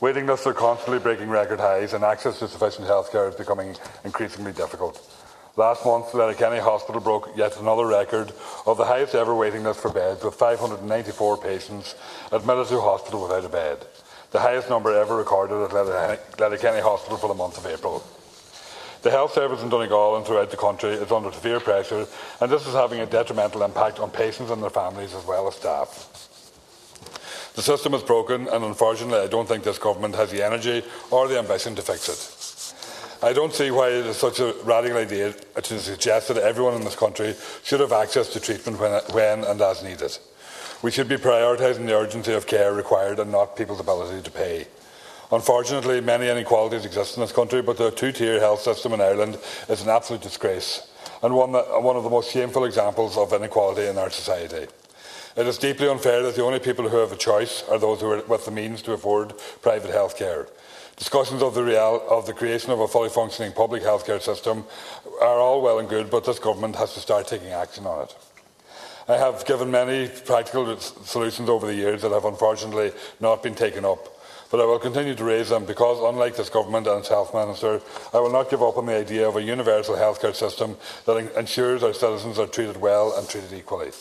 Waiting lists are constantly breaking record highs and access to sufficient healthcare is becoming increasingly difficult. Last month, Letterkenny Hospital broke yet another record of the highest ever waiting list for beds, with 594 patients admitted to hospital without a bed, the highest number ever recorded at Letterkenny Hospital for the month of April. The health service in Donegal and throughout the country is under severe pressure, and this is having a detrimental impact on patients and their families as well as staff. The system is broken, and unfortunately I don't think this government has the energy or the ambition to fix it. I don't see why it is such a radical idea to suggest that everyone in this country should have access to treatment when and as needed. We should be prioritising the urgency of care required and not people's ability to pay. Unfortunately, many inequalities exist in this country, but the two-tier health system in Ireland is an absolute disgrace and one of the most shameful examples of inequality in our society. It is deeply unfair that the only people who have a choice are those who are with the means to afford private health care. Discussions of the creation of a fully functioning public healthcare system are all well and good, but this government has to start taking action on it. I have given many practical solutions over the years that have unfortunately not been taken up, but I will continue to raise them because, unlike this government and its health minister, I will not give up on the idea of a universal healthcare system that ensures our citizens are treated well and treated equally.